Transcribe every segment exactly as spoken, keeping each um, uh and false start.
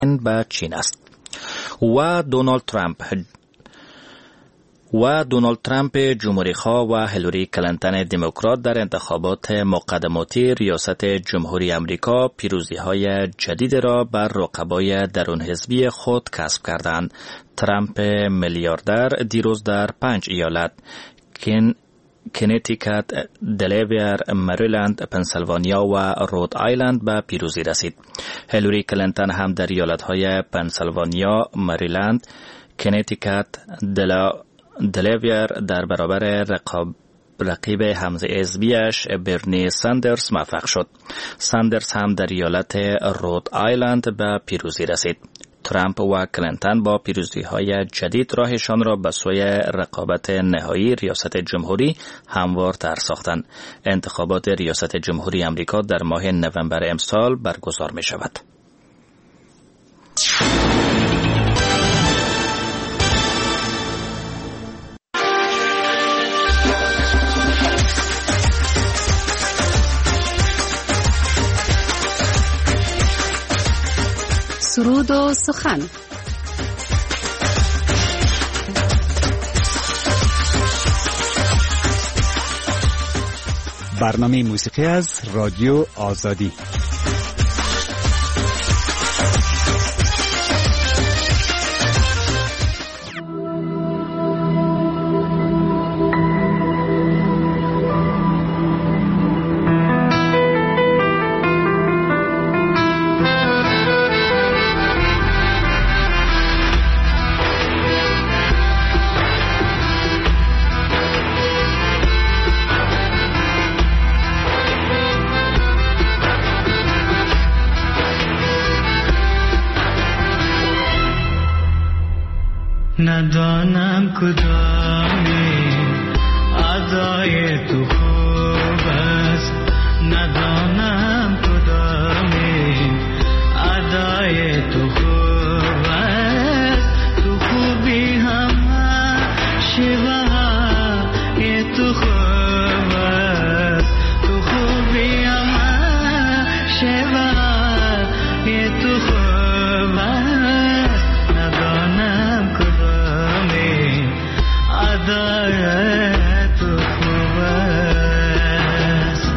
به چین است. و دونالد ترامپ و دونالد ترامپ جمهوری‌خواه و هیلاری کلینتون دموکرات در انتخابات مقدماتی ریاست جمهوری آمریکا پیروزی‌های جدید را بر رقبای درون حزبی خود کسب کردند. ترامپ میلیاردر دیروز در پنج ایالت کن کنتیکت، دلاویر، مریلند، پنسیلوانیا و رود آیلند به پیروزی رسید. هیلاری کلینتون هم در ایالت‌های پنسیلوانیا، مریلند، کنتیکت، دلا دلاویر در برابر رقاب رقیب همحزبیش برنی ساندرز موفق شد. ساندرز هم در ایالت رود آیلند به پیروزی رسید. ترامپ و کلینتون با پیروزی‌های جدید راهشان را به سوی رقابت نهایی ریاست جمهوری هموارتر ساختند. انتخابات ریاست جمهوری آمریکا در ماه نوامبر امسال برگزار می شود. سرود و سخن. برنامه موسیقی از رادیو آزادی. ندانم کدامی ادای تو خوب است، ندانم کدامی ادای تو خوب است، تو خوبی همه شیوه تو خوب است، تو خوبی همه شیوه تو خوب است، ندانم کدامی ادای تو خوب است.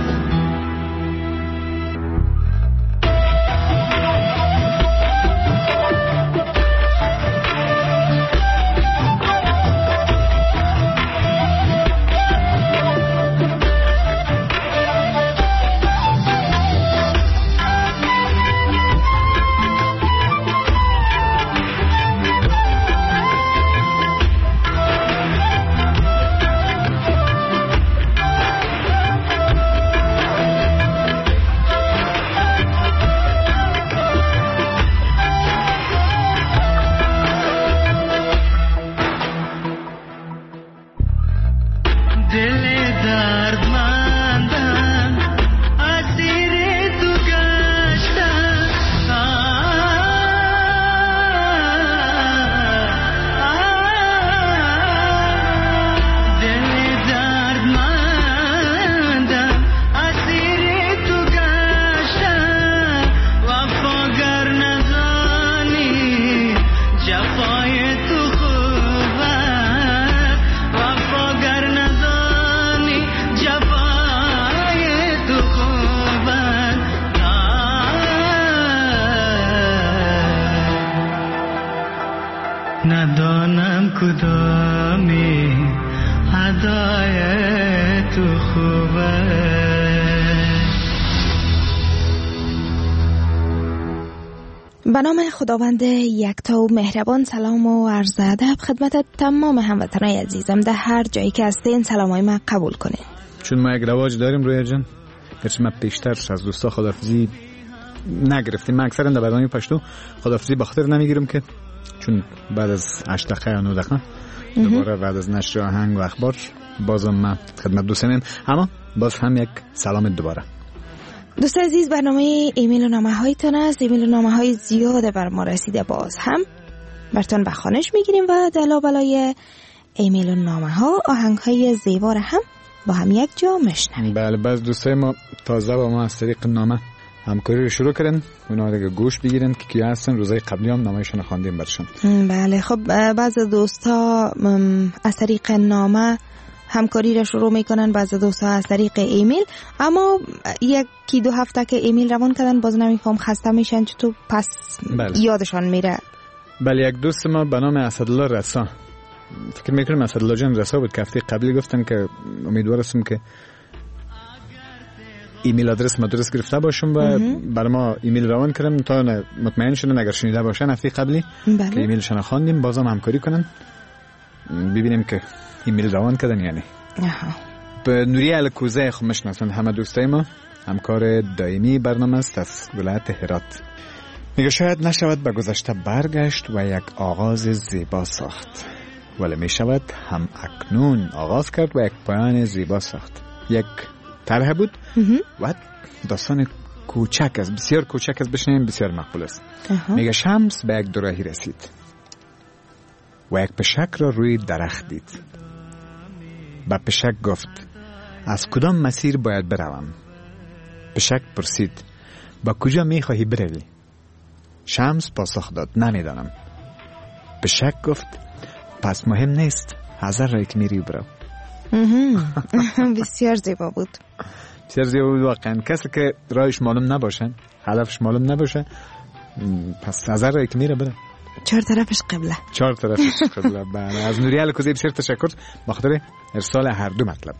ندانم کدامی ادای تو خوبه. به نام خداوند یکتا و مهربان، سلام و عرض ادب خدمت تمام هموطنان عزیزم در هر جایی که هستین. سلامای من قبول کنین. چون ما یک رواج داریم روی جان، گرچه ما پیشتر از دوستا خداحافظی نگرفتیم. من اکثرا در برنامه پشتو خداحافظی به خاطر نمیگیرم که چون بعد از هشت دقیقه یا نه دقیقه دوباره بعد از نشر آهنگ و اخبار بازم من خدمت دوستانم، اما باز هم یک سلام دوباره. دوست عزیز، برنامه ایمیل و نامه هایتان است. ایمیل و نامه های زیاده بر ما رسیده، باز هم براتون به خوانش میگیریم و دلا بلای ایمیل و نامه ها آهنگ های زیبا هم با هم یک جا میشنویم. بله، بعض دوستای ما تازه با ما از طریق نامه همکاری رو شروع کردن، اونا دیگه گوش بگیرن که کیا هستن. روزای قبلی هم نامه‌شون خواندیم برشون. بله خب بعض دوستا از طریق نامه همکاری را شروع میکنن، بعض دوستا از طریق ایمیل، اما یکی دو هفته که ایمیل روان کردن باز نمیفهم خسته میشن چطور پس بله. یادشان میره. بله یک دوست ما به نام اسدالله رسا، فکر میکنم اسدالله جان رسا بود که هفته قبلی گفتن که امیدوار هستم که ایمیل آدرس ما درست گرفته باشم و برای ما ایمیل روان کردم تا مطمئن شدن اگر شنیده باشن هفته قبلی بله. که ایمیلشون خواندیم بازم همکاری کنن ببینیم که ایمیل روان کردن یعنی. به نوری الکوزه خب میشناسن همه دوستای ما، همکار دائمی برنامه است از ولایت هرات. میگه شاید نشود به گذشته برگشت و یک آغاز زیبا ساخت، ولی میشود هم اکنون آغاز کرد و یک پایان زیبا ساخت. یک طرح بود و داستان کوچک است، بسیار کوچک است، بشنیم بسیار مقبول است. میگه شمس به یک دوراهی رسید و یک پشک را روی درخت دید. با پشک گفت از کدام مسیر باید بروم؟ پشک پرسید با کجا میخواهی بروی؟ شمس پاسخ داد نمیدانم. پشک گفت پس مهم نیست، هزار رای که میری برو. بسیار زیبا بود. بسیار زیبا بود واقعا. کسی که رایش معلوم نباشن، هدفش معلوم نباشه، پس هزار رای که میره بره. چهار طرفش قبله. چهار طرفش قبله. بله. از نوری الکوزی بسیار تشکر بخاطر ارسال هر دو مطلب.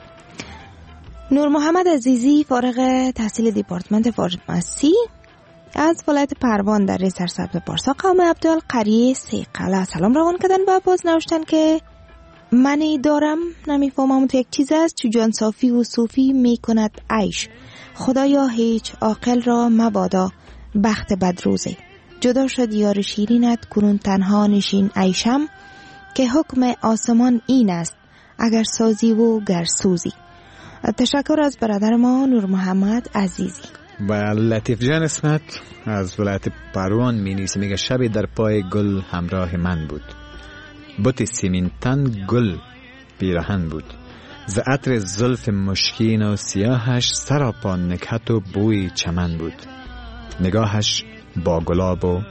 نور محمد عزیزی فارغ تحصیل دیپارتمنت فارماسی از ولایت پروان در سرسبز پارسا قوم عبدال قریه سیقله سلام روان کردن و باز نوشتن که منی دارم نمیفهمم تو یک چیز است چو جان صافی و صوفی میکند عیش، خدایا هیچ عاقل را مبادا بخت بدروزه، جدا شد یار شیرینت کنون تنها نشین عیشم، که حکم آسمان این است اگر سازی و گر سوزی. تشکر از برادر ما نور محمد عزیزی. و لطیف جان اسمت از ولایت پروان می نیست، میگه شبی در پای گل همراه من بود، بوت سیمین تن گل پیراهن بود، ز عطر زلف مشکین و سیاهش سراپا نکهت و بوی چمن بود، نگاهش با گلاب و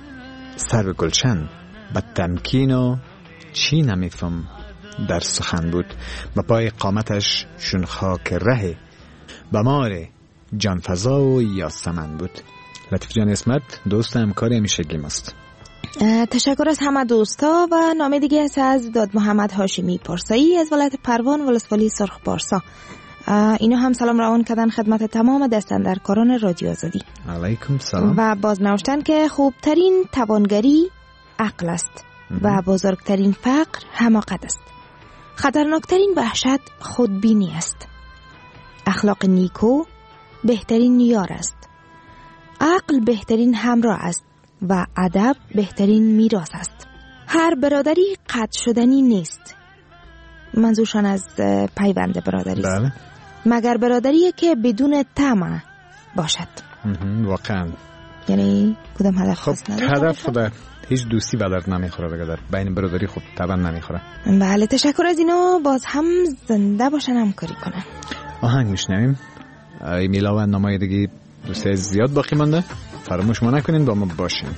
سر گلشن با تمکین و چی نمیفهم در سخن بود، و پای قامتش شون خاک ره و مار جانفضا و یاسمن بود. لطیف جان اسمت دوست همکاری همیشگی ماست. تشکر از همه دوستا. و نامه دیگه است از داد محمد هاشمی پارسایی از ولایت پروان ولسوالی سرخ پارسا. اینا هم سلام روان کردن خدمت تمام دستاندرکاران رادیو آزادی. علیکم سلام. و باز نوشتن که خوبترین توانگری عقل است و بزرگترین فقر حماقت است، خطرناکترین وحشت خودبینی است، اخلاق نیکو بهترین یار است، عقل بهترین همراه است و ادب بهترین میراث است. هر برادری قطع شدنی نیست، منظورشان از پیوند برادری است، بله. مگر برادری که بدون طمع باشد. واقعا یعنی کدام هدف خاص نداره؟ هدف خدا هیچ دوستی به درد نمیخوره دیگه، در بین برادری خب طبعا نمیخوره. بله تشکر از اینا. باز هم زنده باشن همکاری کنن. آهنگ میشنویم. ایمیلا و نامه دیگه دوستی زیاد باقی مانده، فراموش ما نکنین با ما باشین.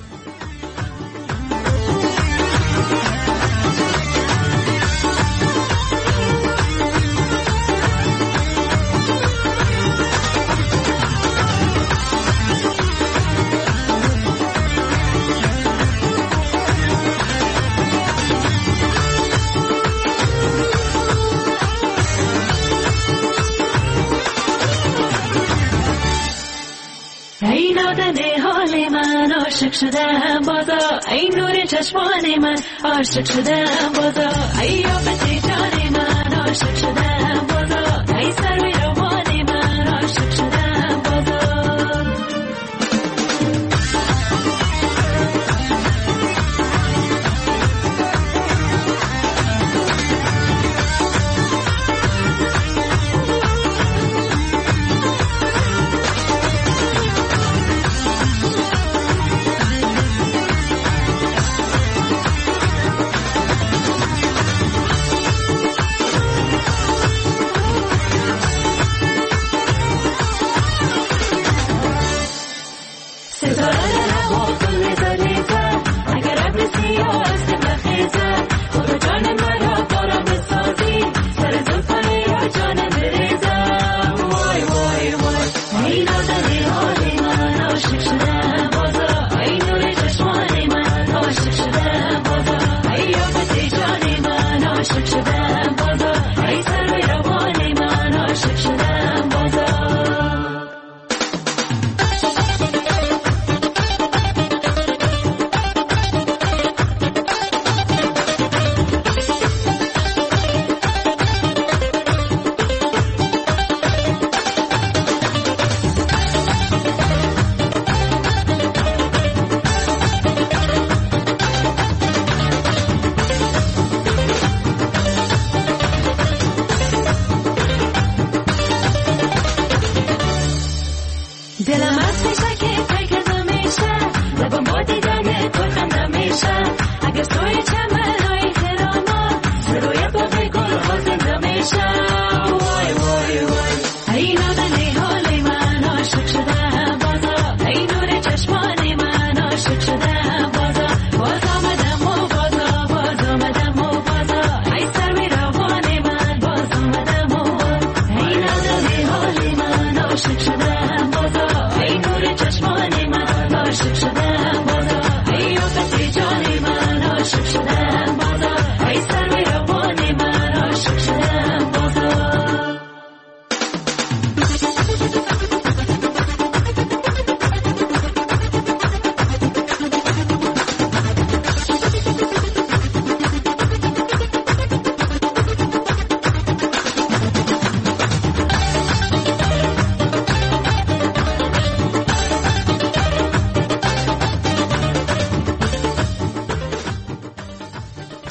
عاشق شدم بازا، ای نور چشمان من عاشق شدم بازا، ای آبت جان من عاشق شدم بازا، ای سروی روان من عاشق شدم بازا.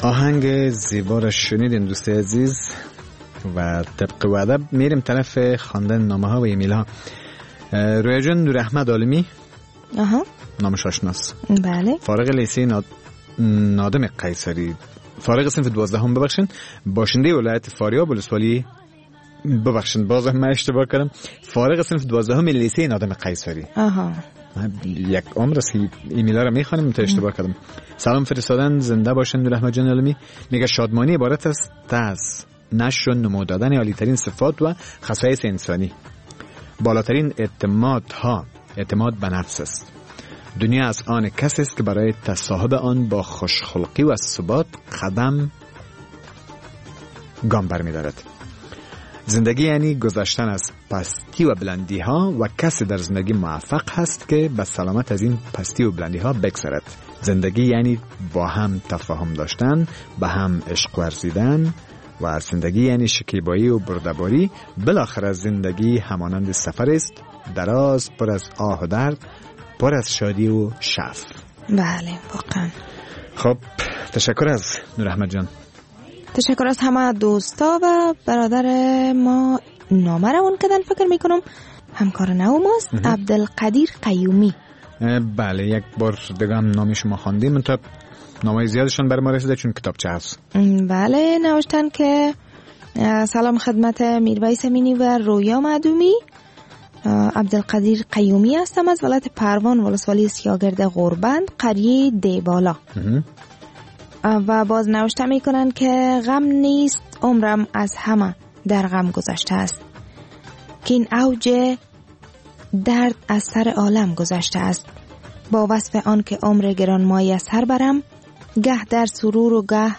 آهنگ زیبا را شنیدیم دوست عزیز و طبق وعده میریم طرف خواندن نامه ها و ایمیل ها. رویا جان، نور احمد عالمی، آها، نامش آشناس، بله، فارغ لیسه ناد... نادم قیصری، فارغ صنف دوازدهم ببخشن، باشنده ولایت فاریاب ولسوالی، ببخشن باز هم اشتباه کردم، فارغ صنف دوازدهم لیسه نادم قیصری. آها، یک عمر است که ایمیل را میخوانیم تا اشتباه کردم. سلام فرستادن، زنده باشن نور احمد جان عالمی. میگه شادمانی عبارت است از نشر و نمود دادن عالی‌ترین صفات و خصایص انسانی. بالاترین اعتماد ها اعتماد به نفس است. دنیا از آن کسی است که برای تصاحب آن با خوشخلقی و ثبات قدم گام برمی‌دارد. زندگی یعنی گذشتن از پستی و بلندی ها و کسی در زندگی موفق هست که به سلامت از این پستی و بلندی ها بگذرد. زندگی یعنی با هم تفاهم داشتن، به هم عشق ورزیدن و زندگی یعنی شکیبایی و بردباری. بالاخره زندگی همانند سفر است، دراز، پر از آه و درد، پر از شادی و شعف. بله واقعا. خب تشکر از نور احمد جان. تشکر از همه دوستا و برادر ما. نامه رو اون کدن فکر میکنم همکار نو ماست، عبدالقدیر قیومی. بله یک بار دیگه هم نامی شما خواندیم، منطقه نامه زیادشون بر ما رسیده چون کتاب چه هست. بله، نوشتن که سلام خدمت میرویس امینی و رویا معدومی. عبدالقدیر قیومی هستم از ولایت پروان ولسوالی سیاگرد غربند قریه دیبالا. و باز نوشته میکنن که غم نیست عمرم از همه در غم گذشته است، که این اوج درد از سر عالم گذشته است. با وصف آن که عمر گرانمایه سر برم، گه در سرور و گه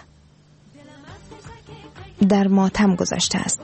در ماتم گذشته است.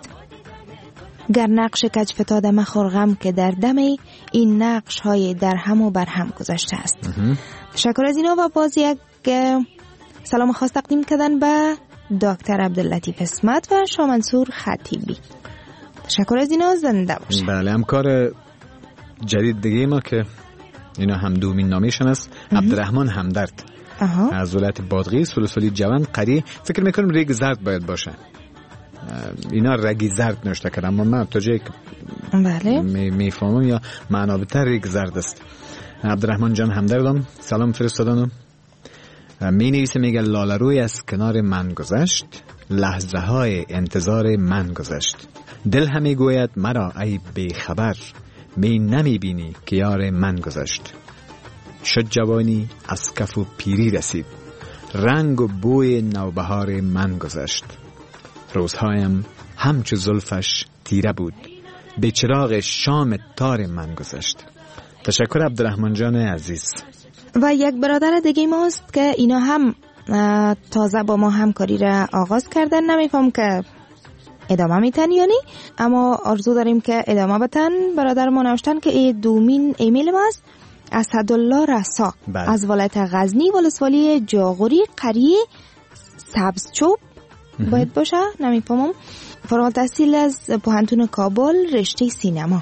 گر نقش کج فتاد مخور غم، که در دمی این نقش های در هم و بر هم گذشته است. تشکر از اینا. و باز یک سلام خاص تقدیم کردن به دکتر عبداللطیف اسمت و شاه منصور خطیبی. تشکر از اینا، زنده باشه. بله، همکار جدید دیگه ما که اینا هم دومین نامیشن است، عبدالرحمن همدرد. آها. از ولایت بادغیس ولسوالی جوان قریه. فکر میکنم ریگ زرد باید باشه، اینا رگی زرد نوشته کردم، اما من تا جایی که بله میفهمم یا معنا بهتر ریگ زرد است. عبدالرحمن جان همدردم سلام فرستادنم. می نویسه، میگه لاله روی از کنار من گذشت، لحظه های انتظار من گذشت. دل همی گوید مرا ای بی خبر، می نمی بینی که یار من گذشت. شد جوانی از کف و پیری رسید، رنگ و بوی نوبهار من گذشت. روزهایم همچو زلفش تیره بود، به چراغ شام تار من گذشت. تشکر عبدالرحمن جان عزیز. و یک برادر دیگه ماست که اینا هم تازه با ما همکاری را آغاز کردن، نمیفهم که ادامه میتن یا نی، اما آرزو داریم که ادامه بتن. برادر ما نوشتن که ای دومین ایمیل ماست اسدالله رسا از ولایت غزنی ولسوالی جاغوری قریه سبزچوب باید باشه، نمیفهمم. فارغ التحصیل از پوهنتون کابل رشته سینما.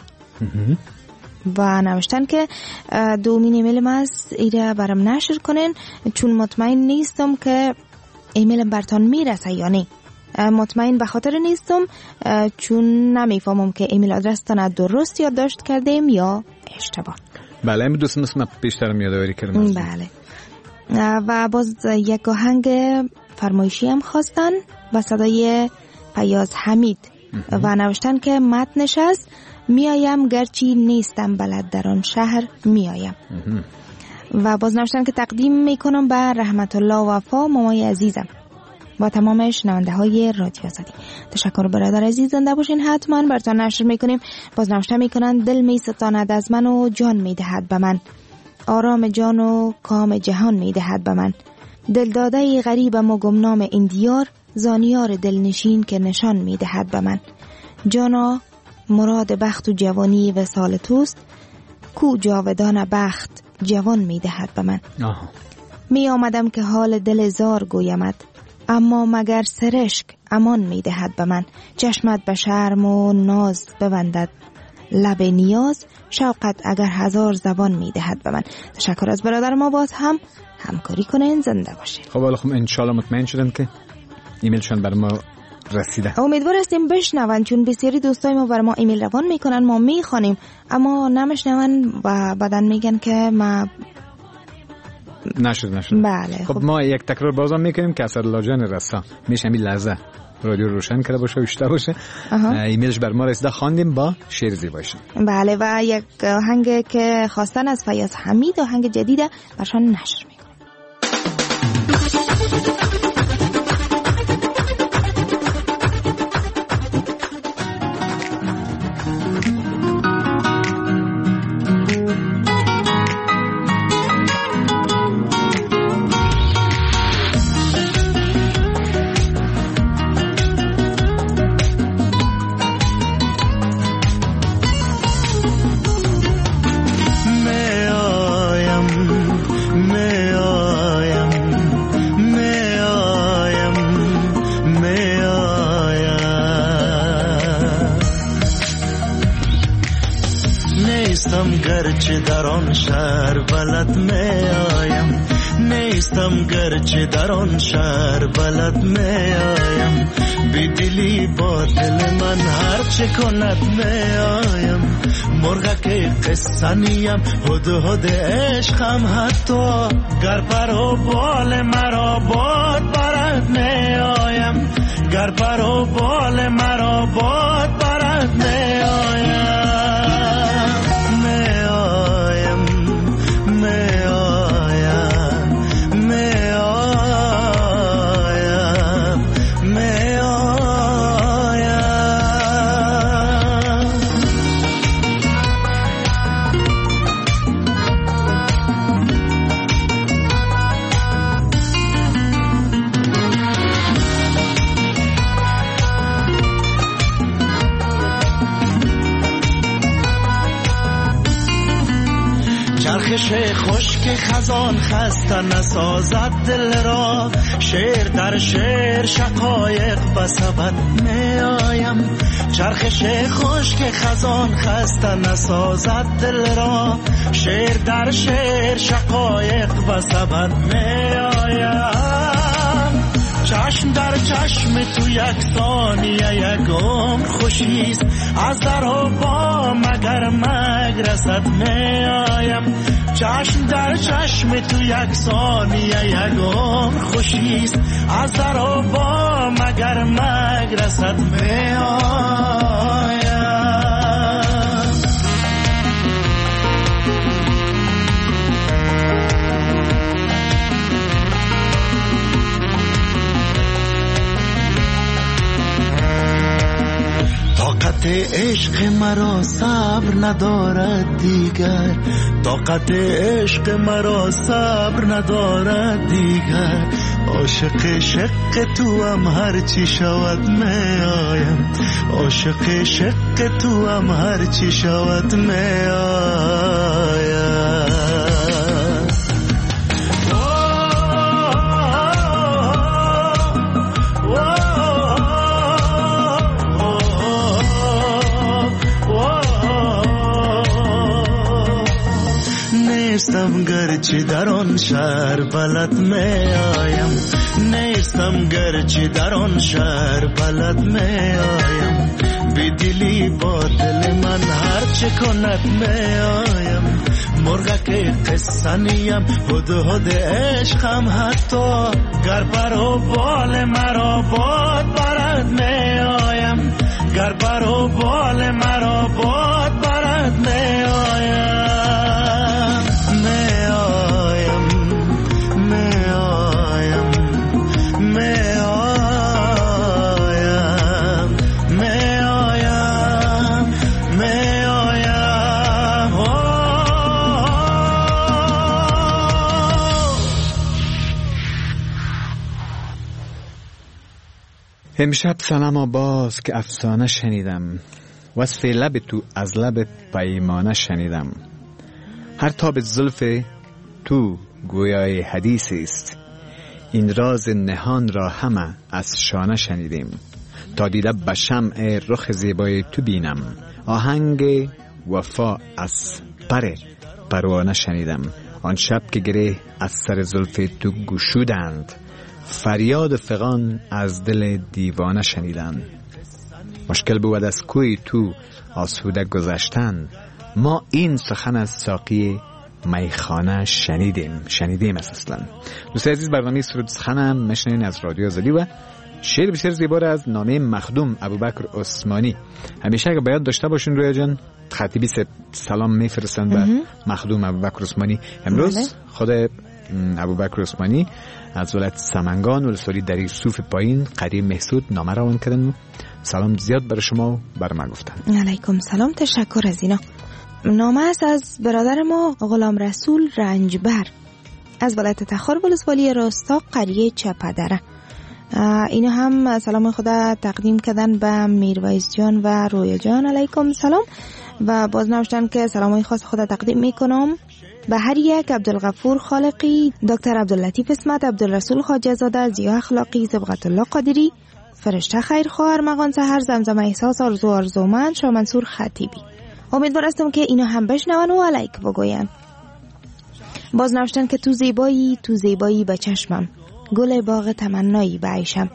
و نوشتن که دومین ایمیل ما است، ایره برام نشر کنین چون مطمئن نیستم که ایمیلم برتان میرسه یا نه. مطمئن به خاطر نیستم چون نمیفهمم که ایمیل آدرستان درست یادداشت کردیم یا اشتباه. بله، این دوست مثل من بیشترم یادآوری کردم. بله. و باز یک آهنگ فرمایشی هم خواستن با صدای فیاض حمید و نوشتن که متنش است میایم گرچی نیستم بلد در آن شهر میایم. و باز نوشتن که تقدیم میکنم به رحمت الله وفا مامای عزیزم با تمام شنونده های رادیو آزادی. تشکر برادر عزیز، زنده باشین، حتما براتون نشر میکنیم. باز نوشته میکنن دل میستاند از من و جان میدهد به من، آرام جان و کام جهان میدهد به من. دل داده غریبم و گمنام این دیار، زانیار دلنشین که نشان میدهد به من. جانا مراد بخت و جوانی وصال توست، کو جاودان بخت جوان میدهد به من. آه. می آمدم که حال دل زار گویمد، اما مگر سرشک امان میدهد به من. چشمت به شرم و ناز ببندد، لب نیاز شوقت اگر هزار زبان میدهد به من. تشکر از برادر ما، باز هم همکاری کنین. زنده باشین. خب حالا خب انشالله مطمئن شدم که ایمیلشان برای ما رسیده. امیدوار هستیم بشنون، چون بسیاری دوستای ما برای ما ایمیل روان میکنن، ما میخوانیم اما نمیشنون و بعدن میگن که ما نشد نشد. بله. خب, خب ما یک تکرار بازم میکنیم که اسدالله جان رسا میشه همین لحظه رادیو روشن کرده باشه و اشته باشه. ایمیلش بر ما رسیده، خواندیم با شعر زیبایشون. بله و یک آهنگ که خواستن از فیاض حمید، آهنگ جدیده برشان نشر میکنیم. گرچه در آن شهر بلد می آیم، نیستم گرچه در آن شهر بلد می آیم، بی دلی با دل من هر چه کند می آیم، مرغک قصه نیم هد هد عشقم، حتی گر پر و بال مرا باد برد می آیم، گر پر و بال مرا باد برد می آیم. چرخش خشک خزان خسته نسازد دل را، شعر در شعر شقایق بسبد می آیم، چرخش خشک خزان خسته نسازد دل را، شعر در شعر شقایق بسبد می آیم، چشم در چشم تو یک ثانیه یک عمر خوشیست، از در و با مگر مگ رسد می آیم، چشم در چشم تو یک ثانیه یک عمر خوشیست، از در و با مگر مگ رسد می آیم. طاقت عشق مرا صبر ندارد دیگر، طاقت عشق مرا صبر ندارد دیگر، عاشق شق تو هم هر چی شود می آیم، عاشق شق تو هم هر چی شود می آیم. نیستم گرچه در آن شهر بلد می آیم، نیستم گرچه در آن شهر بلد می آیم، بی دلی با دل من هر چه کند می آیم، مرغک قصه نیم هد هد عشقم، حتی گر پر و بال مرا باد برد می آیم، گر پر و بال مرا باد برد می آیم. امشب سلام آباز که افسانه شنیدم، وصف لب تو از لب پیمانه شنیدم، هر تاب زلف تو گویای حدیث است، این راز نهان را همه از شانه شنیدیم، تا دیده به شمع رخ زیبای تو بینم. آهنگ وفا از پر پروانه شنیدم. آن شب که گره از سر زلف تو گشودند، فریاد فغان از دل دیوانه شنیدم. مشکل بود از کوی تو آسوده گذشتن، ما این سخن از ساقی میخانه شنیدیم شنیدیم اصلا. دوستان عزیز، برنامه سرود سخنم میشنوین از رادیو آزادی و شعر بسیار زیبا از نامه مخدوم ابوبکر عثمانی. همیشه اگه باید داشته باشین رویا جان، خطیبی سلام میفرستن به مخدوم ابوبکر عثمانی. امروز خود ابوبکر عثمانی از ولایت سمنگان ولسوالی دری صوف پایین قریب محسود نامه روان کردن. سلام زیاد برای شما و بر ما گفتن. علیکم سلام، تشکر از اینا. نامه است از برادر ما غلام رسول رنجبر از ولایت تخار ولسوالی راستا قریه چپدره. اینا هم سلام خدا تقدیم کردن به میرویس جان و رویا جان. علیکم سلام. و باز نوشتن که سلامای خاص خدا تقدیم میکنم به هر یک: عبدالغفور خالقی، دکتر عبداللطیف اسمت، عبدالرسول خواجه زاده، زیا اخلاقی، صبغت الله قادری، فرشته خیرخواه، ارمغان سحر، زمزم احساس، آرزو آرزومند، شاه منصور خطیبی. امیدوار هستم که اینا هم بشنون و علیک بگوین. باز نوشتن که تو زیبایی تو زیبایی به چشمم، گل باغ تمنایی به عیشم.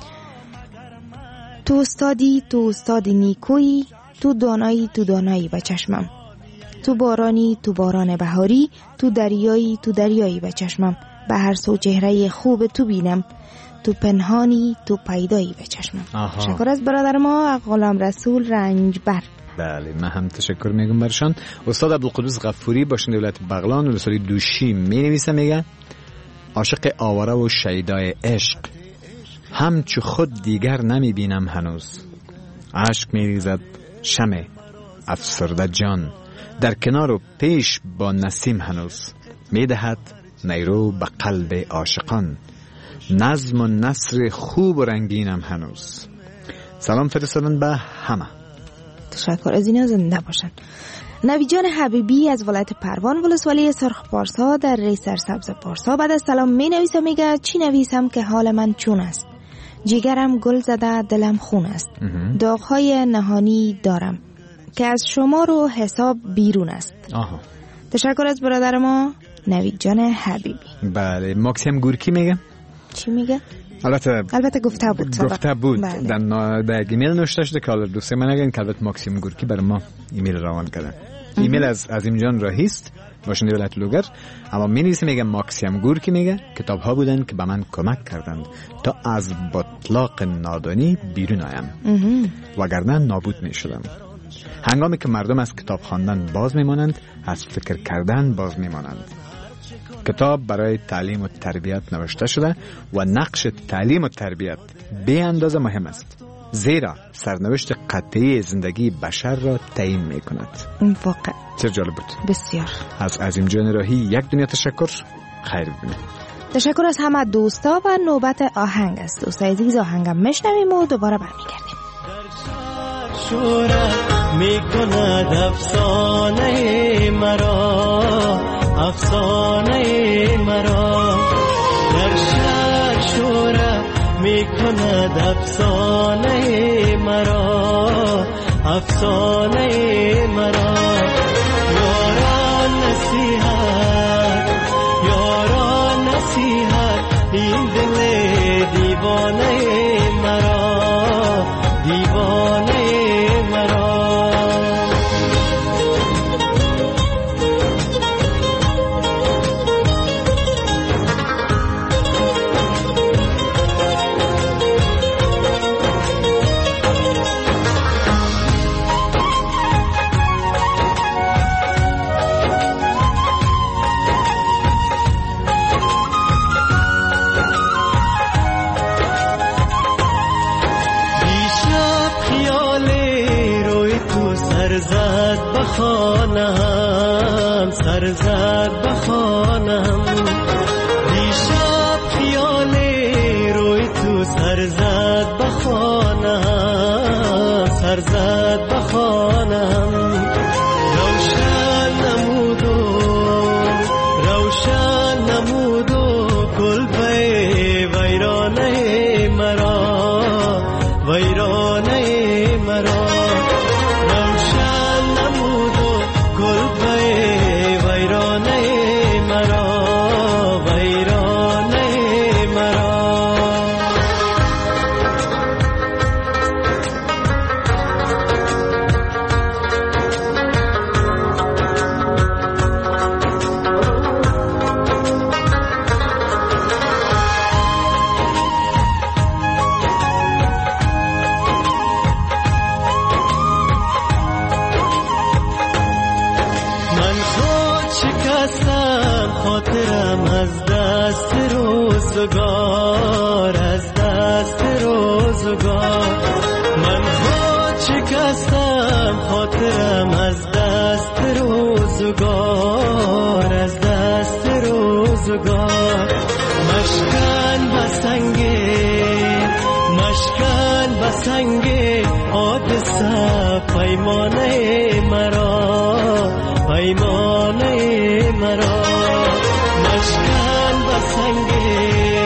تو استادی تو استادی نیکویی، تو دانایی تو دانایی به چشمم. تو بارانی تو باران بهاری، تو دریایی تو دریایی به چشمم. به هر سو چهره خوب تو بینم، تو پنهانی تو پیدایی به چشمم. تشکر از برادر ما غلام رسول رنجبر. بله، من هم تشکر میگم برشان. استاد عبدالقدوس غفوری باشنده ولایت بغلان ولسوالی دوشی می نویسه، میگه عاشق آواره و شیدای عشق، همچو خود دیگر نمی بینم هنوز. عشق می ریزد شمع افسرده جان، در کنار و پیش با نسیم هنوز. می دهد نیرو به قلب عاشقان، نظم و نثر خوب و رنگینم هنوز. سلام فرستادن به همه. تشکر از اینا، زنده باشن. نوی جان حبیبی از ولایت پروان ولسوالی سرخ پارسا در ری سرسبز پارسا بعد از سلام می نویسم، میگه چی نویسم که حال من چون است، جگرم گل زده دلم خون است، داغهای نهانی دارم که از شما رو حساب بیرون است. آها. تشکر از برادر ما نوی جان حبیبی. بله، ماکسیم گورکی میگه. چی میگه؟ البته البته گفته بود گفته بود در نا... در ایمیل نوشته شده که حالا دوسته من نگن که البته ماکسیم گورکی برای ما ایمیل روان کرده. ایمیل از عظیم جان راهی است، باشنده ولایت لوگر، اما می نویسه میگه ماکسیم گورکی میگه کتاب ها بودن که به من کمک کردند تا از بطلاق نادانی بیرون آیم، وگرنه نابود می شدم. هنگامی که مردم از کتاب خواندن باز میمانند، از فکر کردن باز میمانند. کتاب برای تعلیم و تربیت نوشته شده و نقش تعلیم و تربیت به اندازه مهم است، زیرا سرنوشت قطعی زندگی بشر را تعیین می کند. واقعا چه جالب بود. بسیار. از عظیم جان راهی یک دنیا تشکر. خیر ببینید. تشکر از همه دوستا و نوبت آهنگ است. دوستای عزیز، آهنگم میشنویم و دوباره برمیگردیم. شورت میکند افسانه مرا، افسانه مرا در شهر شورت میکند افسانه مرا، افسانه مرا. یاران نصیحت یاران نصیحت این دل دیوانه مرا، دیوانه مرا. خانم سرزد بخانم، دیشب خیال روی تو سرزد بخانم، سرزد بخانم. روشن نمودو روشن نمودو گل به ویرانه مرا، ویرانه روزگار از دست روزگار من خود شکستم خاطرم از دست روزگار از دست روزگار مشکن بسنگه مشکن بسنگه حادثه پیمانه مرا پیمانه مرا مشکن بسنگه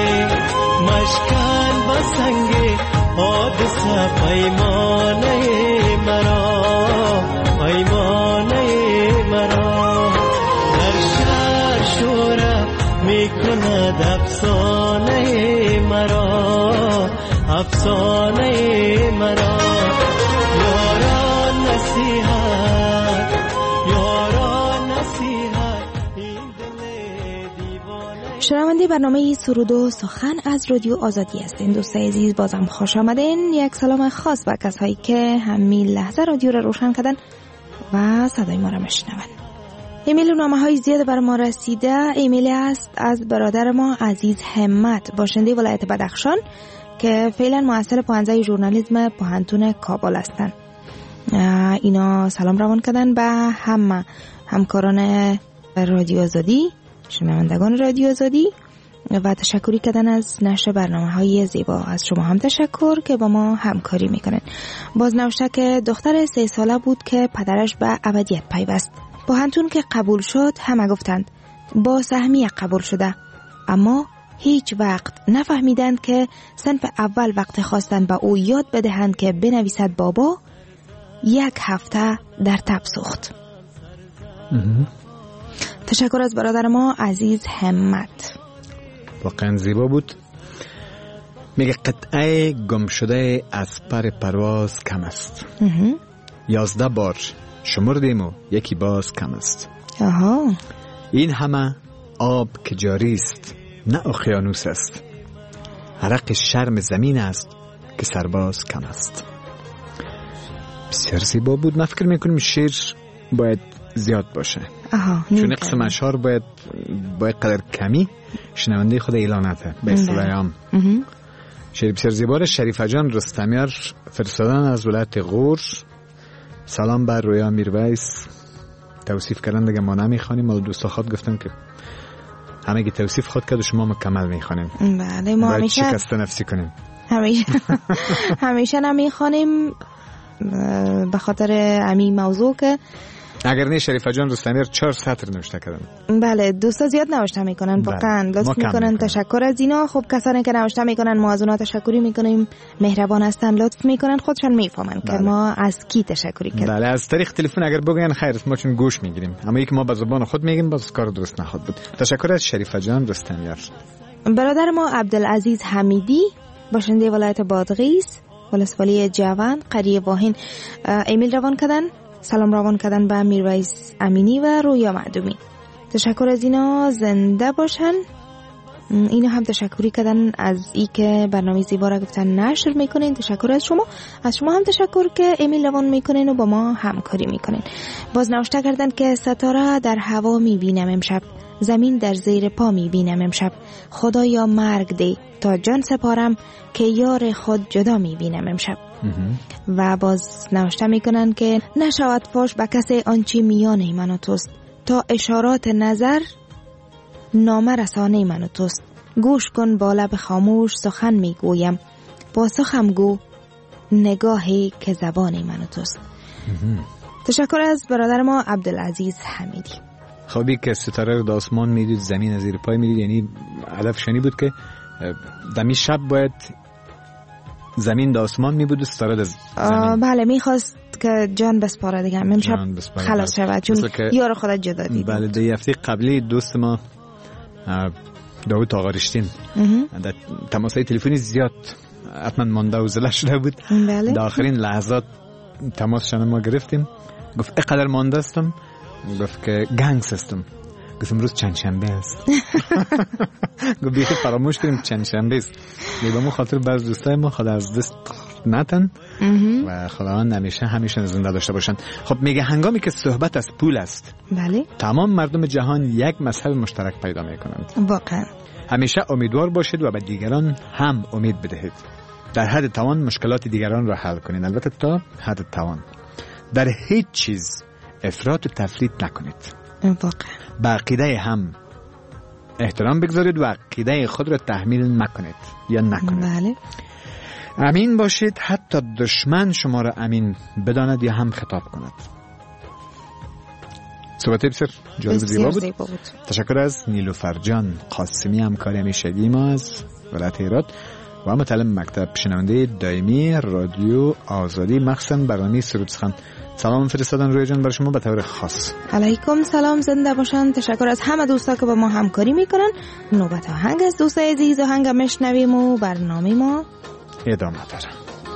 مشکن بسنگه حادثه پیمانه مرا پیمانه مرا در شهر شوره میکند افسانه مرا افسانه مرا یاران نصیحت یاران نصیحت این دل دیوانه. شنونده برنامه سرود و سخن از رادیو آزادی هستین. دوستای عزیز بازم خوش آمدین. یک سلام خاص به کسایی که همین لحظه رادیو را روشن کردن و صدای ما را میشنون. ایمیل و نامه های زیاد بر ما رسیده. ایمیل است از برادر ما عزیز همت باشنده ولایت بدخشان که فعلا محصل پانزده ژورنالیسم پوهنتون کابل هستند. اینا سلام روان کردن به همه همکاران رادیو آزادی، شنوندگان رادیو آزادی و تشکری کردن از نشر برنامه های زیبا. از شما هم تشکر که با ما همکاری میکنن. باز نوشته که دختر سه ساله بود که پدرش به ابدیت پیوست. پوهنتون که قبول شد همه گفتند با سهمیه قبول شده، اما هیچ وقت نفهمیدند که صنف اول وقت خواستن به او یاد بدهند که بنویسد بابا، یک هفته در تب سوخت. تشکر از برادر ما عزیز همت. واقعا زیبا بود. میگه قطعه گم شده از پر پرواز کم است. یازده بار شمردیم و یکی باز کم است. آها. این همه آب که جاری است نه اقیانوس است، عرق شرم زمین است که سرباز کم است. بسیار زیبا بود. من فکر میکنم شعر باید زیاد باشه. آها. چون قسم اشعار باید باید قدر کمی شنونده خود اعلانته به اصطلاح عام. شعر بسیار زیبا. شریفه جان رستمیار فرستادن از ولایت غور. سلام بر رویا میرویس. توصیف کردن دیگه ما نمیخوانیم، ولی دوستا خود گفتن که همه گی توصیف خود کرد و شما مکمل میخوانیم. بله ما همیشه شکست نفسی کنیم. همیشه همیشه نمیخوانیم به خاطر همین موضوع که اگر نه شریفه جان رستمیار چهار سطر نوشته کردن. بله دوستا زیاد نوشته میکنن، واقعا لطف میکنن. تشکر از اینا. خب کسانی که نوشته میکنن ما از اونا تشکری میکنیم، مهربان هستن، لطف میکنن، خودشان میفهمن که ما از کی تشکری کردیم. بله از طریق تلفن اگر بگن خیر ما چون گوش میگیریم، اما یک ما به زبان خود میگیم باز کار درست نخود بود. تشکر از شریفه جان رستمیار. برادر ما عبدالعزیز حمیدی باشنده ولایت بادغیس ولسوالی جوان قریه واهین ایمیل روان کردن. سلام روان کردن به میرویس امینی و رویا معدومی. تشکر از اینا، زنده باشن. اینا هم تشکری کردن از ای که برنامه زیبا را گفتن نشر میکنین. تشکر از شما. از شما هم تشکر که ایمیل روان میکنین و با ما همکاری میکنین. باز نوشته کردن که ستاره در هوا میبینم امشب، زمین در زیر پا میبینم امشب، خدایا مرگ ده تا جان سپارم که یار خود جدا میبینم امشب. و باز نوشته میکنن که نشود فاش به کسی آنچه میان من و توست، تا اشارات نظر نامه رسانه من و توست، گوش کن با لب خاموش سخن میگویم، پاسخم گو نگاهی که زبان من و توست. تشکر از برادر ما عبدالعزیز حمیدی. خوابی که ستاره رو در آسمان میدید، زمین زیر پای میدید، یعنی هدف شنی بود که دمی شب باید زمین در آسمان می بود و ستاره در زمین. بله میخواست که جان بسپاره دیگه امشب خلاص شود چون یار خودت جدا دید. بله در هفته قبلی دوست ما داود آقا رشتین در تماسای تلفنی زیاد حتما مانده و زله شده بود. بله. در آخرین لحظات تماس شما ما گرفتیم. گفت اقدر مانده استم، گفت که گنگس استم. گفتم روز چند شنبه است. گفت بیخی فراموش کنیم چند شنبه است. به خاطر بعض دوستای ما خدا از دست نتن و خداوند همیشه همیشه زنده داشته باشن. خب میگه هنگامی که صحبت از پول است، بله، تمام مردم جهان یک مذهب مشترک پیدا میکنند. واقعا همیشه امیدوار باشید و به دیگران هم امید بدهید. در حد توان مشکلات دیگران را حل کنید، البته تا حد توان. در هیچ چیز افراط و تفریط نکنید. واقعا به عقیده هم احترام بگذارید و عقیده خود را تحمیل نکنید یا نکنید. بله. امین باشید حتی دشمن شما را امین بداند یا هم خطاب کند. صحبت بسیار جالب زیبا بود. زیبا بود. تشکر از نیلوفر جان قاسمی، همکار همیشگی ما از ولایت هرات و متعلم مکتب، شنونده دائمی رادیو آزادی، مخصوصا برنامه سرود سخن. سلام فرستادن روی جان برای شما به طور خاص. علیکم سلام، زنده باشن. تشکر از همه دوستا که با ما همکاری میکنن. نوبت آهنگ از دوستای عزیز آهنگ میشنویم و برنامه ما ادامه داره.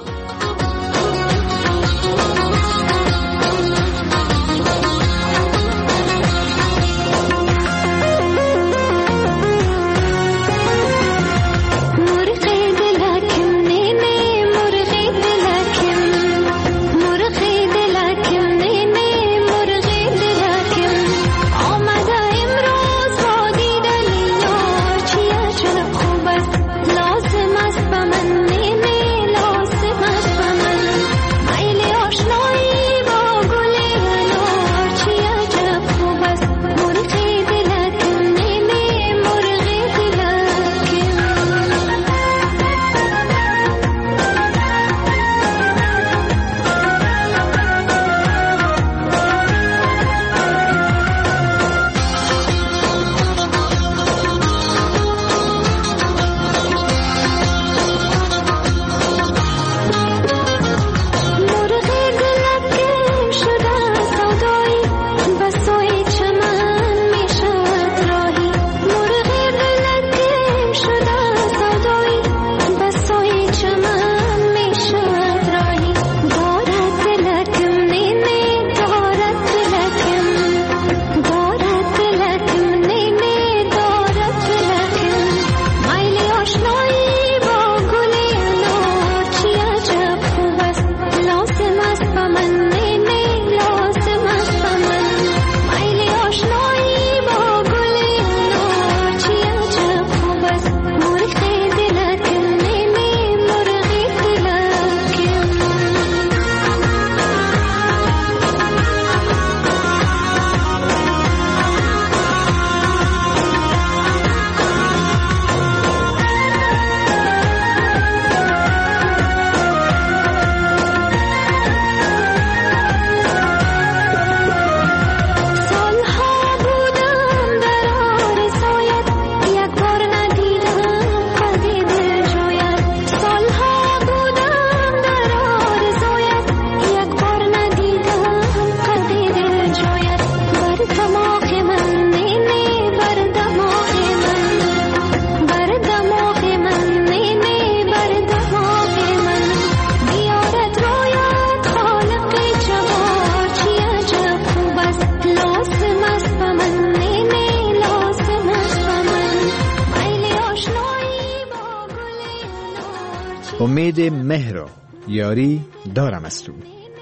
امید مهر و یاری دارم از تو،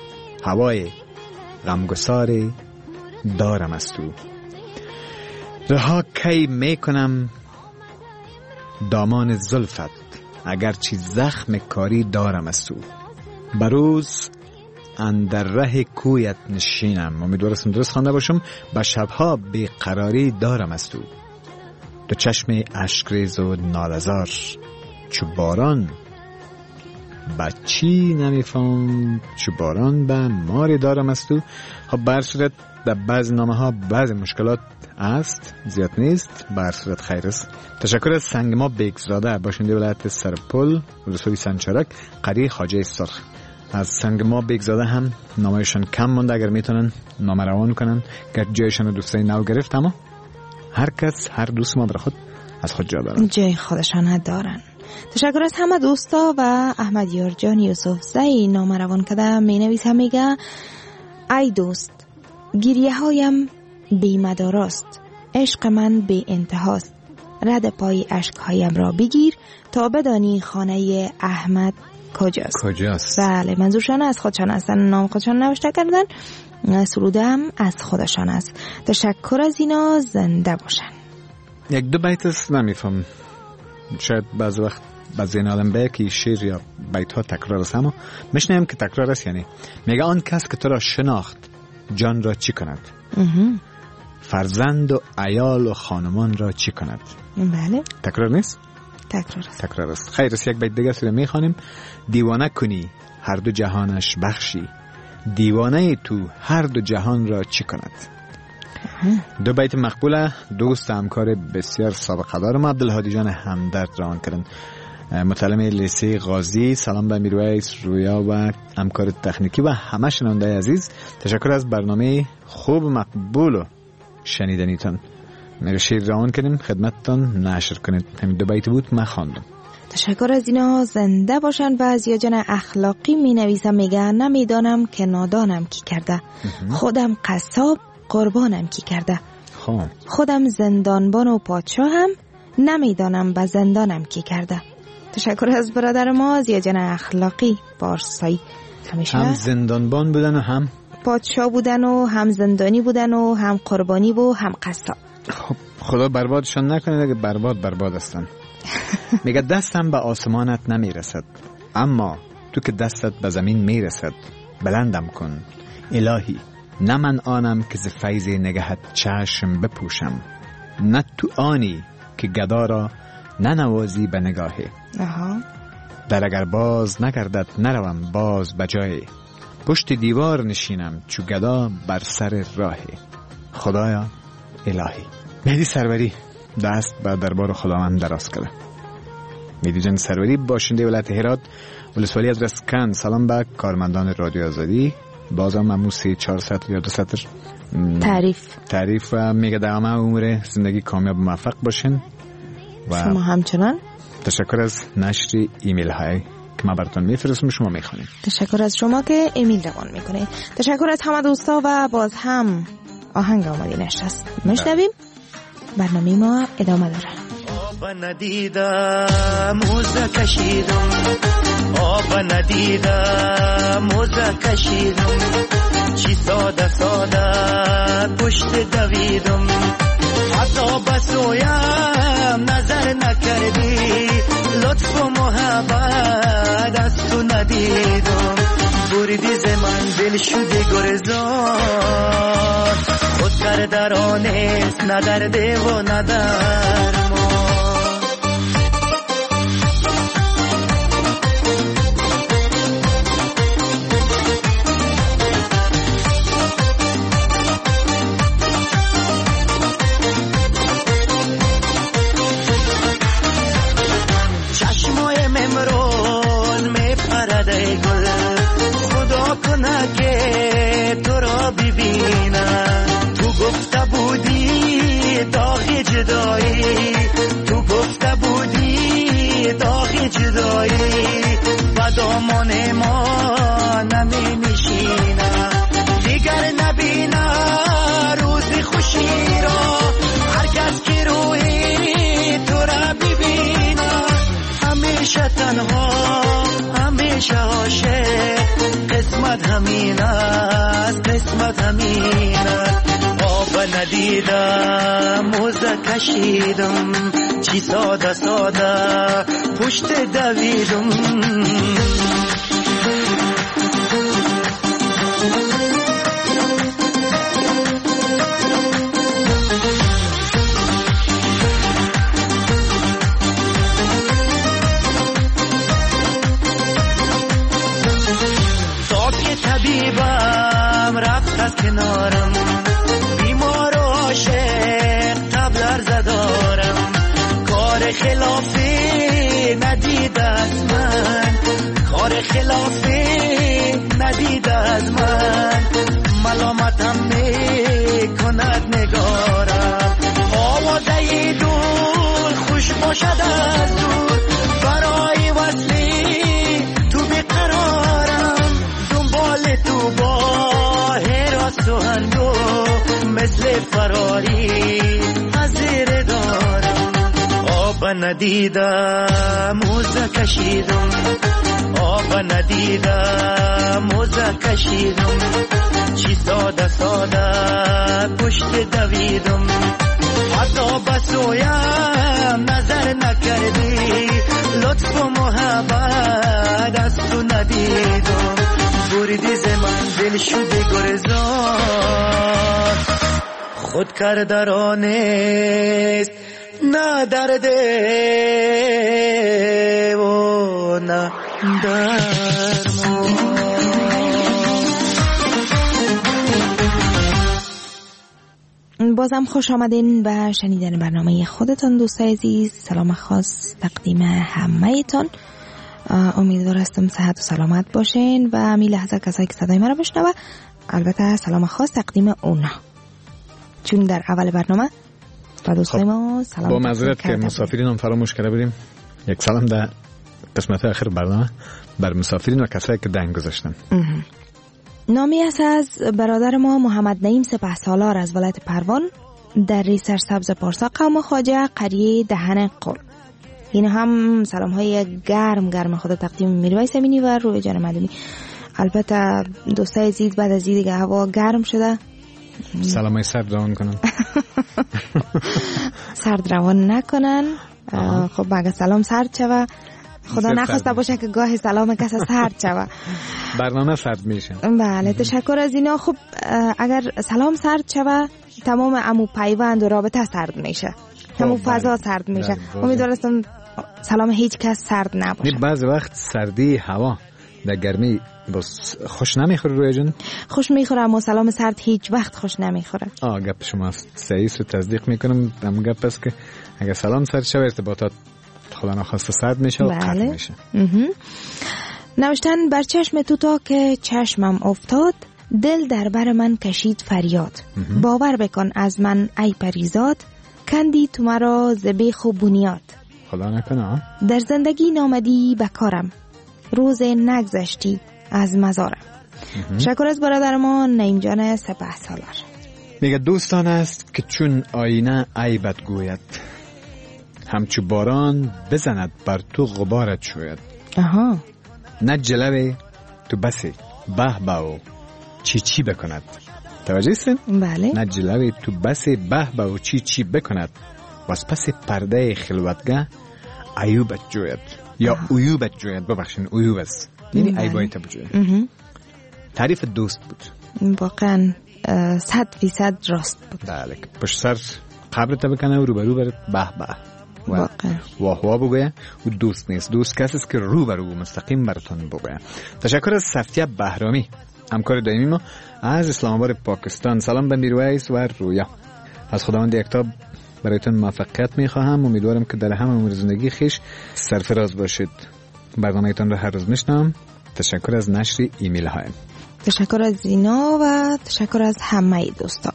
هوای غمگسار دارم از تو. رها کی میکنم دامان زلفت، اگرچه زخم کاری دارم از تو. بروز اندر ره کویت نشینم، امیدوارم درست خوانده باشم. به شبها بیقراری دارم از تو. تو چشم اشکریز و نالزار، چو باران بچی نمیفهم، چو باران به ماری دارم از تو. خب بر صورت در بعض نامه ها بعض مشکلات است، زیاد نیست، بر صورت خیر است. تشکر از سنگما بیگزاده، باشنده ولایت سرپل رسولی سنچرک، قری خواجه سرخ. از سنگما بیگزاده هم نامهشان کم مونده، اگر میتونن نامه روان کنن که جایشان دوستای نو گرفت، اما هر کس هر دوست ما بر خود از خود جا دارن، جای خودشان دارن. تشکر از همه دوستا و احمد یارجان یوسف زی نامه روان کده می نویسه، میگه ای دوست، گریه هایم بیمداراست، عشق من بی انتهاست. رد پای اشکهایم را بگیر تا بدانی خانه احمد کجاست. کجاست؟ بله، منظورشان از خودشان هستن، نام خودشان نوشته کردن. سروده از خودشان است. تشکر از اینا زنده باشن. یک دو بیت است، نمیفهم، شاید بعض وقت بعضی این آدم به که شعر یا بیت ها تکرار است، اما میشنیم که تکرار است. یعنی میگه آن کس که تو را شناخت جان را چی کند؟ فرزند و عیال و خانمان را چی کند؟ بله. تکرار نیست؟ تکرار است. تکرار است. خیر است. یک بیت دیگه است میخوانیم. دیوانه کنی هر دو جهانش بخشی، دیوانه تو هر دو جهان را چی کند؟ دو بیت مقبوله. دوست همکار بسیار سابقه دار ما عبدالهادی جان همدرد روان کردن، متعلم لیسه غازی. سلام به میرویس، رویا و همکار تکنیکی و همه شنونده عزیز. تشکر از برنامه خوب مقبول و شنیدنیتان. میره شیر روان کردیم خدمتتان نشر کنید. همین دو بیت بود من خواندم. تشکر از اینا زنده باشن. و از یا جن اخلاقی می نویسم، میگه نمیدانم که نادانم کی کرده، خودم قصاب قربانم کی کرده، خب خودم زندانبان و پادشاهم، نمیدانم به زندانم کی کرده. تشکر از برادر ما از یا جن اخلاقی پارسایی. همیشه هم زندانبان بودن و هم پادشاه بودن و هم زندانی بودن و هم قربانی و هم قصاب. خب خدا بربادشان نکنه، اگه برباد برباد هستن. میگه دستم به آسمانت نمیرسد، اما تو که دستت به زمین میرسد بلندم کن الهی. نه من آنم که ز فیض نگهت چشم بپوشم، نه تو آنی که گدا را ننوازی به نگاهی. آها. در اگر باز نگردد نروم باز بجای، پشت دیوار نشینم چو گدا بر سر راهی. خدایا الهی. مهدی سروری دست به دربار خداوند دراز کرده. مهدی جان سروری باشنده ولایت هرات، ولسوالی از رسکن. سلام به کارمندان رادیو آزادی. بازم من موسی چهار سطر یا دو سطر تعریف تعریف و میگه دوام عمر زندگی کامیاب موفق باشین. و شما همچنان تشکر از نشر ایمیل های که ما براتون میفرستم، شما میخونید. تشکر از شما که ایمیل روان میکنید. تشکر از همه دوستا و باز هم آهنگ آماده نشست میشنویم. برنامه ما ادامه داره. آب ندیدم موزه کشیدم، آب ندیدم موزه کشیدم، چی ساده ساده پشت دویدم، حتی بسویم نظر نکردی، لطف و محبت از تو ندیدم، بردی ز منزل شدی گرزان، خود کردرانست ندرده و ندرمان. چشمای ممرون میپرده گل، خدا کنه که تو را ببینم، تو گفته بودی داغ جدایی، تو گفته بودی داغ جدایی، و دامان ما نمی نشینه، دیگر نبینه روزی خوشی را، هر کس که روی تو را ببینه، همیشه تنها همیشه عاشق، قسمت همین است قسمت همین است. آب ندیدم موزه کشیدم، چی ساده ساده پشت دویدم. طبیبم رفت از کنارم، بیمار و عاشق تبلر زدارم، کار خلافی ندید از من، کار خلافی ندید از من، ملامتم میکند نگارم، آوازه دور خوش باشد از دور، برای وصلی تو بقرارم، دنبال تو با هراس و هندو مثل فراری ندیدم موزه کشیدم، آب ندیدم موزه کشیدم، چی ساده ساده پشت دویدم، حتی بسویم نظر نکردی، لطف و محبت از تو ندیدم، بردی ز منزل شدی گرزان، خود کرده را نیست نه درده و نه درمان. بازم خوش آمدین به شنیدن برنامه خودتان دوستای عزیز. سلام خاص تقدیم همه تان. امیدوار هستم صحت و سلامت باشین و همین لحظه کسایی که صدای مرا بشنوه البته سلام خاص تقدیم اونا، چون در اول برنامه با دوستای ما سلام با معذرت که مسافرین هم فراموش کرده بودیم یک سلام در قسمت آخر برنامه بر مسافرین و کسایی که دنگ گذاشتن. نامی است از برادر ما محمد نعیم سپه سالار از ولایت پروان در ریسر سبز پارسا قوم خواجه قریه دهن قل. این هم سلام های گرم گرم خود تقدیم میرویس امینی و روی جان مدنی. البته دوستای عزیز بعد از دیگه هوا گرم شده سلام های سرد روان کنن سرد روان نکنن. خب اگه سلام سرد شوه خدا نخواسته باشه که گاه سلام کس سرد شوه برنامه سرد میشه. بله تشکر از اینا. خب اگر سلام سرد شوه تمام امو پیوند و رابطه سرد میشه، تمام فضا سرد میشه. امیدوارم سلام هیچ کس سرد نباشه. بعضی وقت سردی هوا در گرمی بس خوش نمیخوره روی جن؟ خوش میخوره اما سلام سرد هیچ وقت خوش نمیخوره. آه گپ شما صحیح رو تصدیق میکنم. هم گپ است که اگر سلام سرد شوه ارتباطات خدا نخواسته سرد میشه و قطع میشه. نوشتن بر چشم تو تا که چشمم افتاد، دل در بر من کشید فریاد. باور بکن از من ای پریزاد، کندی تو مرا ز بیخ و بنیاد. خدا نکنه در زندگی نامدی بکارم، روز نگذشتی از مزارم. شکر از برادر ما نعیم جان سپه سالار. میگه دوستان است که چون آینه عیبت گوید، همچو باران بزند بر تو غبارت شوید. آها. نه جلوه تو بسی به به و چی چی بکند. توجه هستین؟ بله. نه جلوه تو بسی به به و چی چی بکند، و از پس پرده خلوتگاه عیوبت جوید یا عیوبت جوید. ببخشین عیوب است یعنی عیبایت بجوید. تعریف دوست بود واقعا صد فیصد راست بود. بله. پشت سر قبرت بکنه و روبرو برد به به واقعا واه واه بگویه و دوست نیست. دوست کسی است که روبرو مستقیم براتون بگویه. تشکر از صفیه بهرامی همکار دائمی ما از اسلام آباد پاکستان. سلام به میرویس و رویا. از خداوند یکتا برایتون موفقیت میخواهم. امیدوارم که در همه امور زندگی خیش سرفراز باشید. برنامه ایتان رو هر روز میشنم. تشکر از نشر ایمیل های. تشکر از اینا و تشکر از همه دوستان.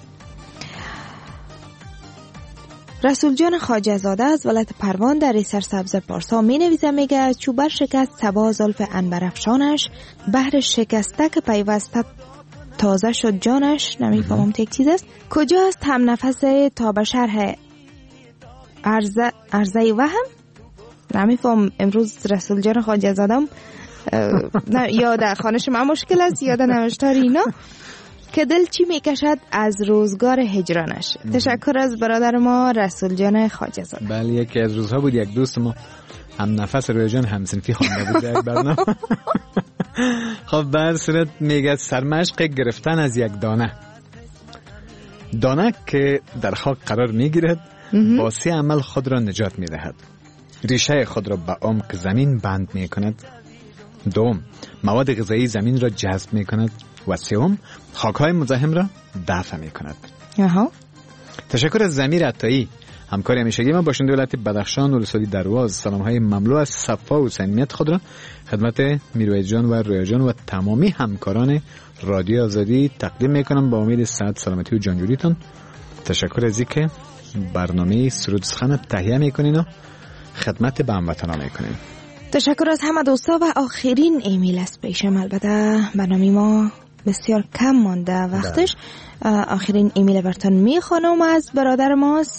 رسول جان خواجه زاده از ولایت پروان در ریسر سبز پارسا می نویسه. میگه چوبر شکست سبا زلف انبرافشانش، بهر شکسته که پیوسته تازه شد جانش. نمیفهمم تک چیز است. کجاست هم نفس تا به شرح عرضه عرضه وهم. نمیفهم امروز رسول جان خواجه زادم یا در خانش من مشکل است یا در نوشتار اینا که دل چی میکشد از روزگار هجرانش. تشکر از برادر ما رسول جان خواجه زاده. بله یکی از روزها بود یک دوست ما هم نفس روی جان هم صنفی خوانده بود در برنامه. خب بر صورت میگه سرمشق گرفتن از یک دانه دانه که در خاک قرار میگیرد با سه عمل خود را نجات میدهد. ریشه خود را به عمق زمین بند میکند. دوم مواد غذایی زمین را جذب میکند و سوم خاک‌های مزاحم را دفع میکند. آها. تشکر از ضمیر عطایی همکار همیشگی ما باشنده ولایت بدخشان ولسوالی درواز. سلام‌های مملو از صفا و صمیمیت خود را خدمت میرویس جان و رویا جان و تمامی همکاران رادیو آزادی تقدیم میکنم با امید صحت سلامتی و جانجوریتان. تشکر از اینکه برنامه سرود سخن تهیه میکنین و خدمت به هموطنان میکنین. تشکر از همه دوستا و آخرین ایمیل است پیشم. البته برنامه ما بسیار کم مانده وقتش. آخرین ایمیل براتون میخوانم از برادر ماست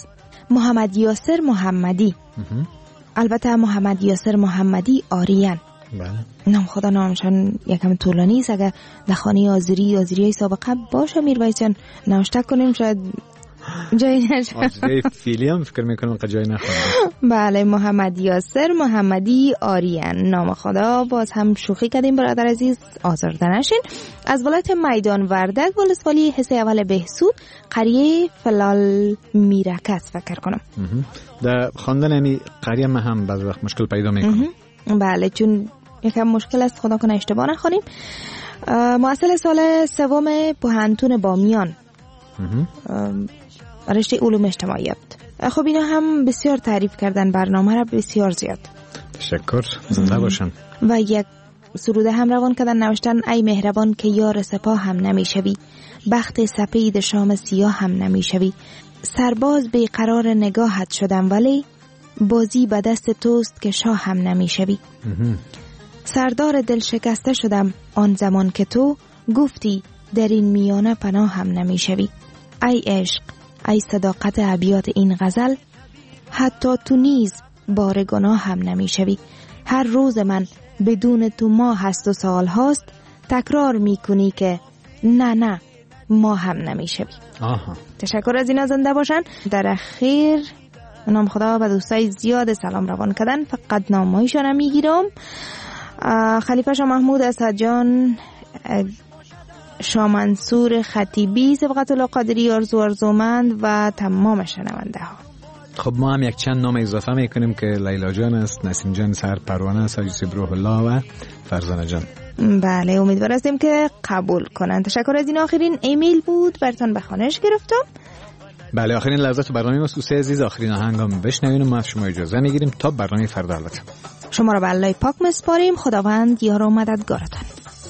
محمد یاسر محمدی. البته محمد یاسر محمدی آریان. بله. نام خدا نامشان یکم طولانی است. اگر در خانه آذری آذری های سابقه باشه میرویس جان نوشته کنیم شاید جای نشه. آذری فیلی هم فکر میکنم که جای نخواهد. بله محمد یاسر محمدی آریان. نام خدا باز هم شوخی کردیم برادر عزیز، آزرده نشین. از ولایت میدان وردک ولسوالی حصه اول بهسود قریه فلال میرکس فکر کنم. در خواندن یعنی قریه ما هم بعض وقت مشکل پیدا میکنم. بله چون یکم مشکل است، خدا کنه اشتباه نخونیم. محصل سال سوم پوهنتون بامیان رشته علوم اجتماعیات. خب اینا هم بسیار تعریف کردن برنامه را، بسیار زیاد. تشکر، زنده باشن. و یک سروده هم روان کردن، نوشتن ای مهربان که یار سپاه هم نمیشوی، بخت سپید شام سیاه هم نمیشوی، سرباز بی قرار نگاهت شدم ولی بازی به دست توست که شاه هم نمیشوی. سردار دل شکسته شدم آن زمان که تو گفتی در این میانه پناه هم نمیشوی. ای عشق، ای صداقت ابیات این غزل، حتی تو نیز بار گناه هم نمیشوی. هر روز من بدون تو ماه هست و سال هاست، تکرار میکنی که نه نه ما هم نمیشوی. آها. تشکر از اینا، زنده باشن. در اخیر نام خدا به دوستای زیاد سلام روان کردن، فقط نامایشان هم میگیرم. خلیفه شاه محمود اسد جان، شاه منصور خطیبی، سبقت الله قادری، آرزو ارزومند و تمام شنونده ها. خب ما هم یک چند نام اضافه میکنیم که لیلا جان است، نسیم جان، سر پروانه است، یوسف روح الله و فرزانه جان. بله امیدوار هستیم که قبول کنن. تشکر از این آخرین ایمیل بود براتون به خانش گرفتم. بله آخرین لحظات برنامه ما دوستای عزیز، آخرین آهنگام بشنویم. ما از شما اجازه میگیریم تا برنامه فردا. البته شما را به الله پاک میسپاریم. خداوند یار و مددگارتان.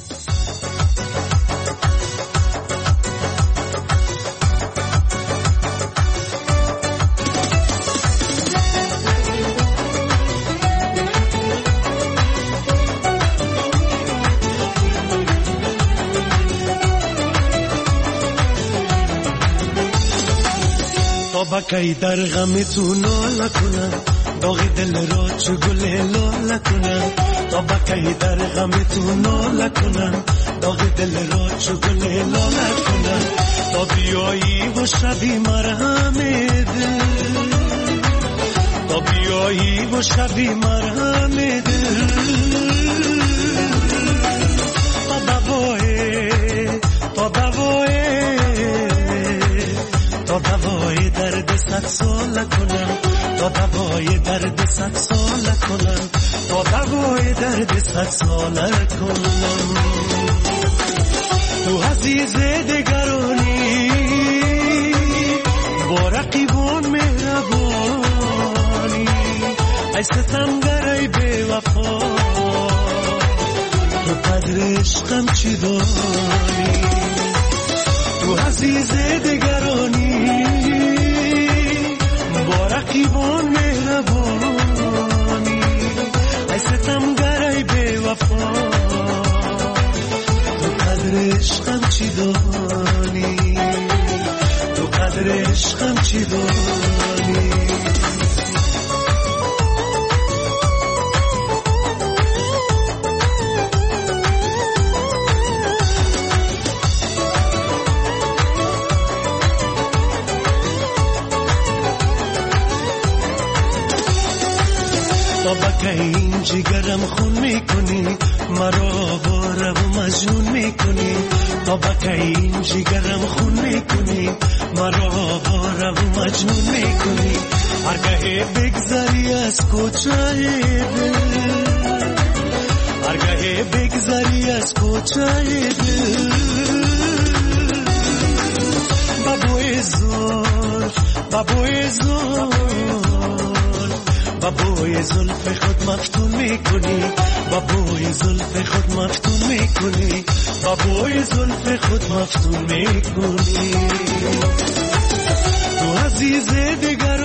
بکی در غم تو ناله کنم، داغ دل را چو گل لاله کنم. تا بکی در غم تو ناله کنم، داغ دل را چو گل لاله کنم. تا بیایی و شبی مرهم دل، تا بیایی و شبی مرهم دل. تا دوای تا دوای تا دوای درد صد ساله کنم، تا دوای درد صد ساله کنم، تا دوای درد صد ساله کنم. تو عزیز دگرانی با رقیبان مهربانی، ای ستمگر ای بی وفا، تو قدر عشقم چی دانی؟ تو عزیز دگرانی با رقیبان مهربانی، ای ستمگر ای بی وفا، تو قدر عشقم چی دانی؟ تو قدر عشقم چی دانی؟ که این جگرم خون میکنی، مرا باره و مجنون میکنی. تا که این جگرم خون میکنی، مرا باره و مجنون میکنی. هرگاه بگذری از کوچه دل، هرگاه بگذری از کوچه دل، بابوی زلف بابوی زلف بابوی زلف خود مفتون میکنی، بابوی زلف خود مفتون میکنی، بابوی زلف خود مفتون میکنی. تو عزیز دگر